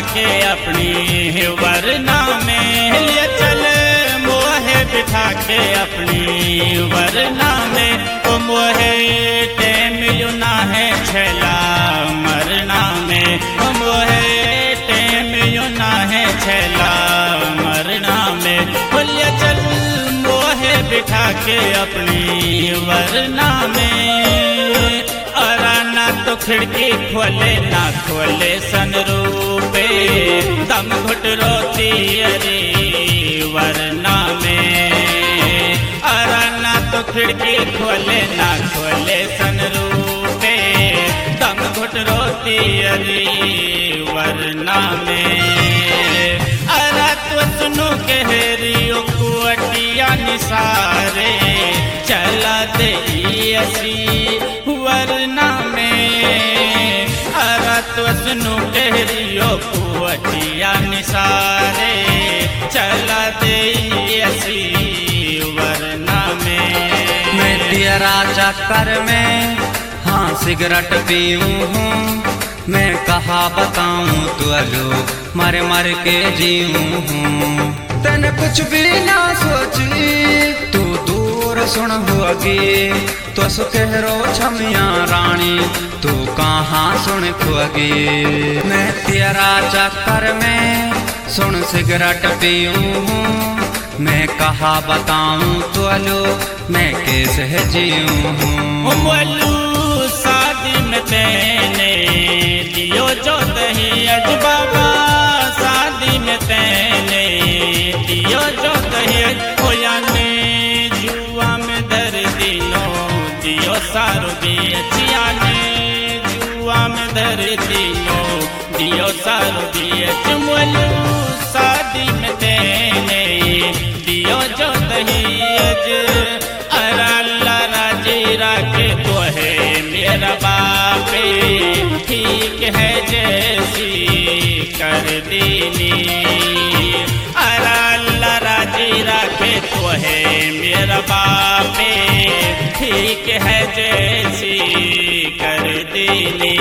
के अपनी वरना में लिया चल मोहे बिठा के अपनी वरना में ओ मोहे टेम युना है छला मरना में ओ मोहे टेम युना है छला मरना में लिया चल मोहे बिठा के अपनी वरना में ना तो खिड़की खोले ना खोले सनरूपे दम घुट रोती अरे वरना में ना तो खिड़की खोले ना खोले सनरूपे दम घुट रोती अरे वरना में तो सुनो कहरियो कुअटिया निसारे चला दे असी वरना में तो सुनो कहरियो कुअटिया निसारे चला दे असी वरना में मैं तेरा चक्कर में हाँ सिगरेट पीऊँ हूँ मैं कहा बताऊँ तुअलो मर मर के जीऊँ हूँ तन कुछ भी ना सोची तू दूर सुन होगी तो सुखहरो छमिया रानी तू कहाँ सुन खोगी मैं तेरा चक्कर में सुन सिगरेट पीऊँ हूँ मैं कहा बताऊँ तुअलो मैं कैसे जीऊँ हूँ शादी में तेने दियो जो दही अज बाबा शादी में तेने दियो जो दही होया ने जुआ में दर दिनो दियो सारो दिया ने जुआ में दर दिनो दियो सारो दिया चुमलू शादी में तेने दियो जो दही अज अल्लाह राजी राखे तो है मेरा बापे ठीक है जैसी कर दीनी अल्लाह राजी राखे तो है मेरा बापे ठीक है जैसी कर दीनी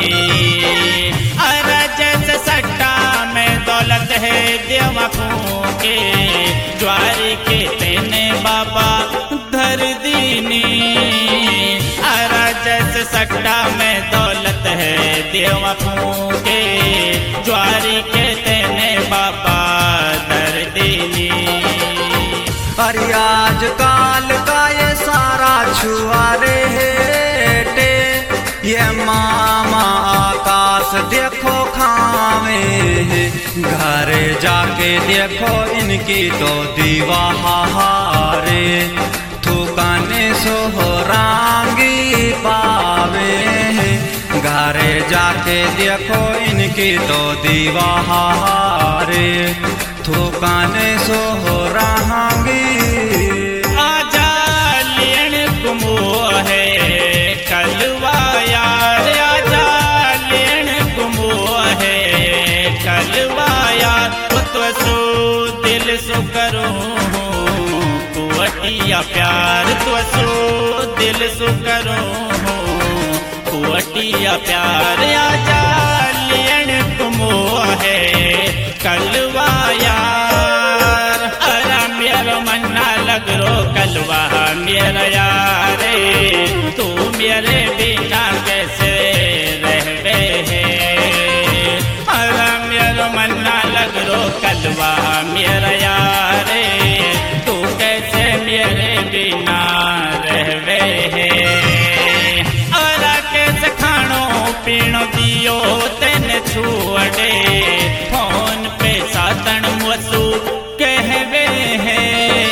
अरे जैसे सट्टा में दौलत है देवा फूके ज्वारी के तेने बाबा धर दीनी अरे जैसे सट्टा में दौलत है देवा फूके ज्वारी के तेने बाबा धर दीनी अरे आज काल का ये सारा छुआरे हेटे ये मामा आकाश देखो खावे घरे जाके देखो इनकी तो दीवाहारे थूकाने सोहरांगी पावे घरे जाके देखो इनकी तो दीवाहारे थूकाने सोहरांगी आजा लेन कुमो है कलवा यार आजा लेन कुमो है कलवा यार तो सो दिल सो करो कुअटिया प्यार तो सो दिल सो करो कुअटिया प्यार आजा लेन कुमो है कलवा यार अरा मेरा मन्ना लग रो कलवा मेरा यारे तू मेरे बिना कैसे रहवे है अरा मेरा मन्ना लग रो कलवा मेरा यारे तू कैसे मेरे बिना रहवे है अरा कैसे खानो पीनो दियो तेन छुअडे फोन पे सातन वसू कहवे है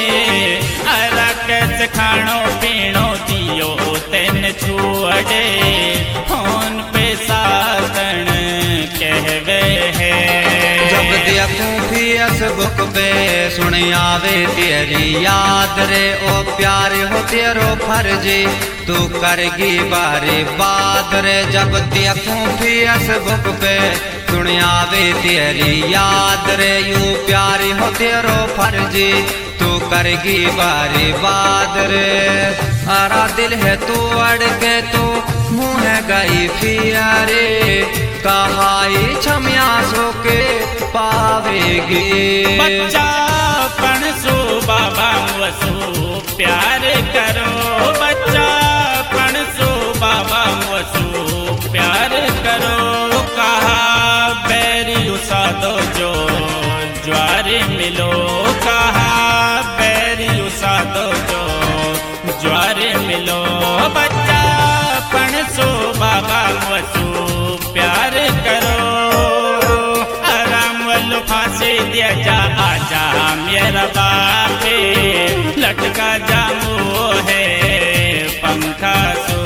अरा कैसे खानो पीनो दियो तेन छुअडे फोन पे सातन कहवे है जब देखूं फेसबुक पे सुन आवे तेरी याद रे ओ प्यारे हो तेरो फर्जी तू करगी बारे बाद रे जब देखूं फेसबुक पे सुन आवे तेरी याद रे यूं प्यारी हो तेरो फर्जी तू करगी बारे बाद रे हरा दिल है तू अड़ के तू मुँह गई फियारे कहाई छमिया सो के पावेगी। बच्चापन सो बाबा वसो प्यार करो, बच्चापन सो बाबा वसो प्यार करो। कहा बैरी उसादो जो ज्वार मिलो, कहा बैरी उसादो जो ज्वार मिलो। बच्चापन सो बाबा वसो प्यार करो। आराम वालो फांसी दिया जा आजा मेरा बापे, लटका जामो है पंखा सो।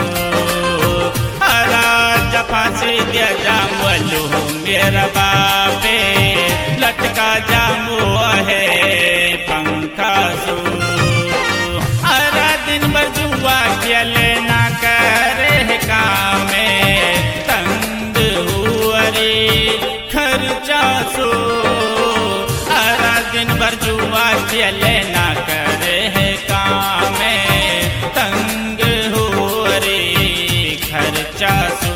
आराजा फांसी दिया जामो मेरा बापे, लटका जामो है पंखा सो। आरा दिन भर जुआ खेले ना करे काम, तंग हुअरे खर्चा सो। आरा दिन भर जुआ खेले ना करे काम, तंग हुअरे खर्चा सो।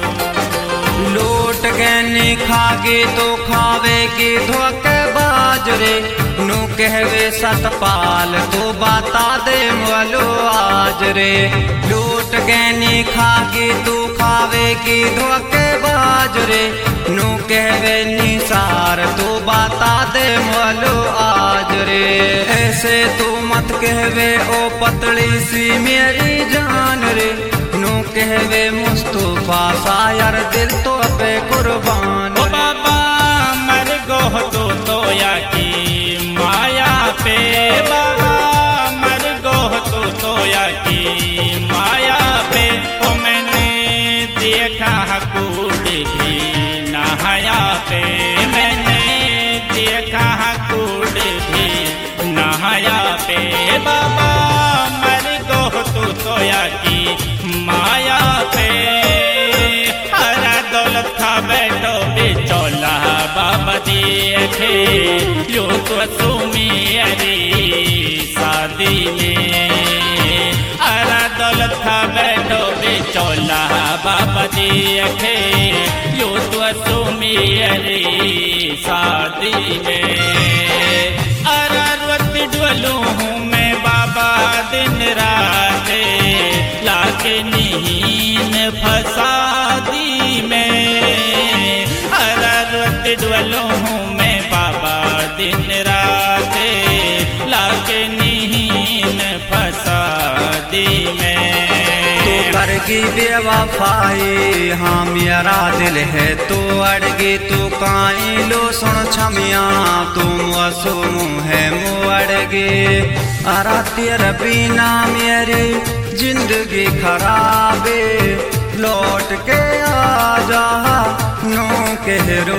लूट के नहीं खागे तो खावेगी धोखे बाजरे, नु कहवे सतपाल तो बता दे मोलो आज रे। लूट के नहीं खागे तू खावेगी धोखे बाजरे, नु कहवे निसार तो बता दे मोलो आज रे। ऐसे तू मत कहवे ओ पतली सी मेरी जान रे, नु कहवे मुस्तफा शायर दिल तो पे कुर्बान। ओ बाबा मर गो तो या की माया पे, बाबा मर गो तो या की माया पे। ओ मैंने देखा कूद भी नहाया पे, मैंने देखा कूद भी नहाया पे। बाबा मर गो तो या की माया पे। हरा दौलत खा बैठो बेचौला बाबा देखे, यो तो सुमियरी शादी में। हरा दौलत खा बैठो बेचौला बाबा देखे, यो तो सुमियरी शादी में। अरा रोत डोलू हूँ मैं बाबा दिन रात, लाके नींद फसादी में। हरा रोत डोलू हूँ मैं बाबा दिन रात, लाके नींद फसादी में। तू करगी बेवफाई हाँ मेरा दिल है तो अड़गी, तू काई लो सुन छमिया तुम वसुम है मुअड़गे। अरा तेरा बिना मेरी जिंदगी खराबे, लौट के आजा नो कहरो।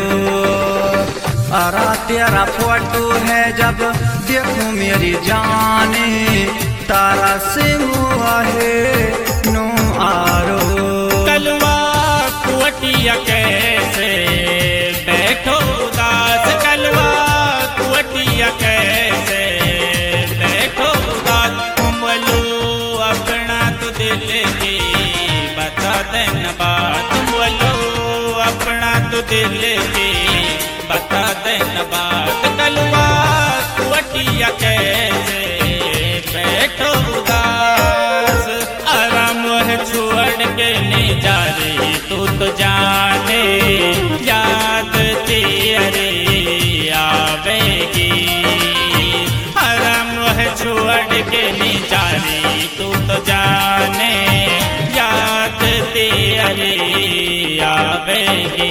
अरा तेरा फोटो है जब देखूं मेरी जाने, तारा से मुआ है नो आरो। कलवा कुवटिया कैसे बैठो उदास, कलवा कुवटिया कैसे बैठो उदास। बोलो अपना तो दिल की बता देना बात, बोलो अपना तो दिल की बता देना बात। कलवा कुवटिया कैसे बैठो उदास। आराम है छोड़ के नहीं जा रही तू तो जाने, याद तेरे आवेगी। आराम है छोड़ के नहीं जा रही तू तो जाने, याद तेरे आवेगी।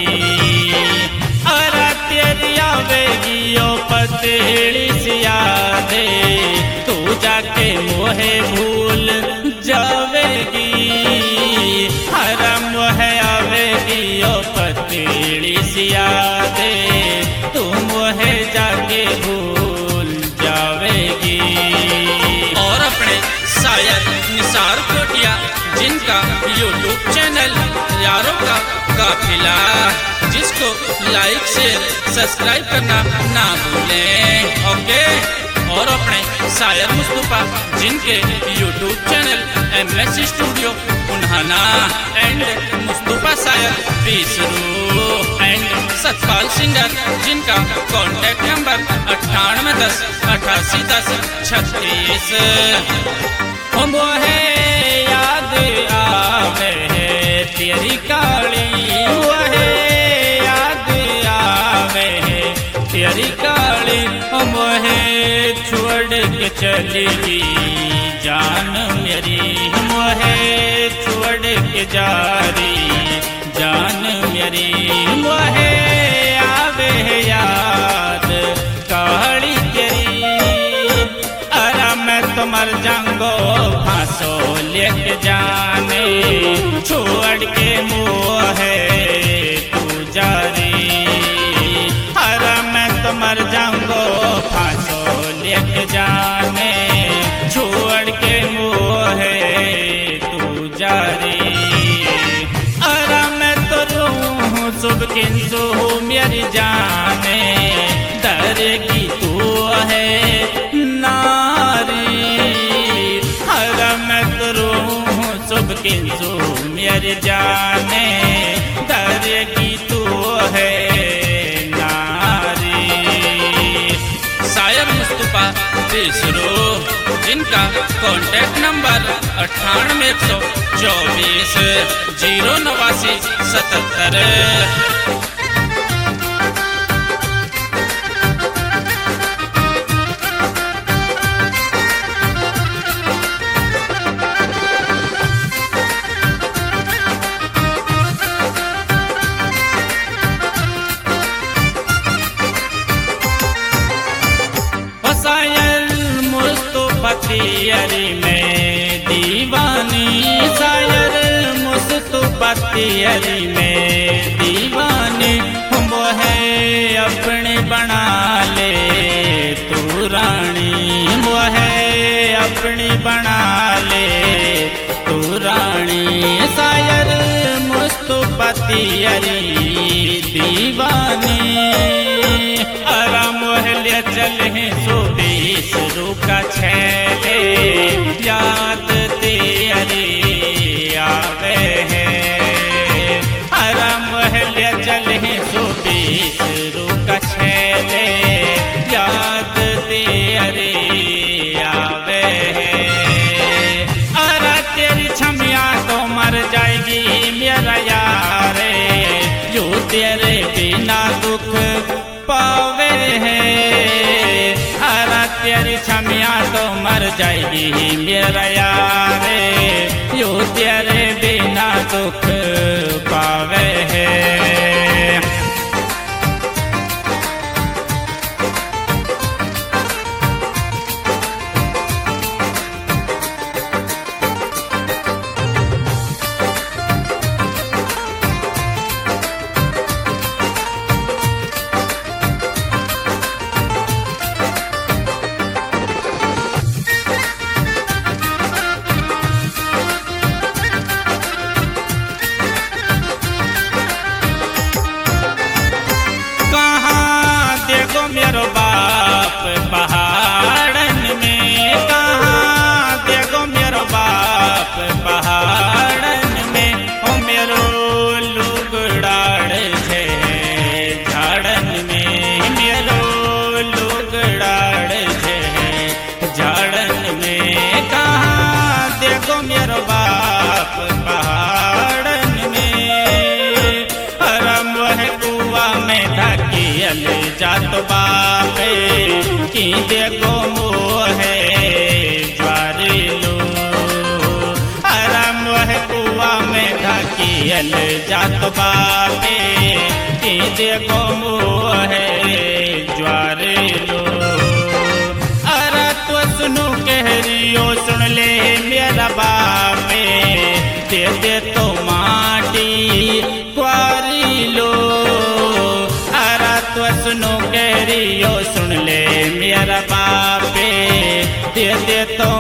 अरा तेरी आवेगी ओ पतली सी यादे, तू जाके मोहे भूल जावेगी। हरा मोहे आवेगी ओ पतली सी यादे, तू मोहे जाके भूल जावेगी। और अपने शायर निसार कोटिया जिनका YouTube चैनल यारों का काफिला, जिसको लाइक शेयर सब्सक्राइब करना ना भूलें। ओके। और अपने शायर मुस्तफा जिनके यूट्यूब चैनल MS स्टूडियो उन्हाना एंड मुस्तफा शायर पीसरू एंड सतपाल सिंगर जिनका कॉन्टैक्ट नंबर 9810 8810 36। हम है याद आवे है तेरी काली, वहे याद आवे है तेरी काली, हम है छोड़ के चली जान मेरी, हम है छोड़ के जारी जान मेरी, वहे आवे है याद काली तेरी। अरे मैं तो मर जाऊंगो फांसो लेके जाने, छोड़ के मुँह है तू जारी। अरे मैं तो मर जाऊंगो फांसो लेके जाने, छोड़ के मुँह है तू जारी। अरे मैं तो रूह सुबह किंसु मेरी जाने, डरेगी तू है नारी। अरे मैं तो रूह सुबह किंसु मेरी जाने, डरेगी तू है नारी। शायर मुस्तफा पीसरू जिनका कॉन्टैक्ट नंबर 9824 089 77। तियरी में दीवानी, शायर मुस्तफा तियरी में दीवानी, हम है अपने बना ले तू रानी, वो है अपनी बना ले तू रानी। शायर मुस्तफा तियरी दीवानी, आराम मोहल्ले चले सुबीस रुका छे, याद तेरी आवे है। आराम मोहल्ले चले सुबीस रुका छे, याद तेरी आवे है। अरे तेरी छमिया तो मर जाएगी मेरा यार, जो तेरे बिना दुख पावे है। अरे तेरी छमिया तो मर जाएगी मेरा यार, यो तेरे बिना दुख पावे है। मेरो बाप पहाड़न में, कहाँ देखो मेरो बाप पहाड़न में, ओ मेरो लुगड़ाड़ छे झाड़न में, मेरो लुगड़ाड़ छे झाड़न में। कहाँ देखो मेरो बाप पहाड़न में, अरम वह कुआ में ढकियल जात बापे की देखो मोह ज्वारी लो। आराम वह कुआ में ढकियल जात बापे की देखो मोह ज्वारी लो। अरे तो सुनो कह रियो सुन ले मेरा बापे, दे दे तो माटी क्वारी लो। सुनो कह रियो सुन ले मेरा बापे, दे दे तो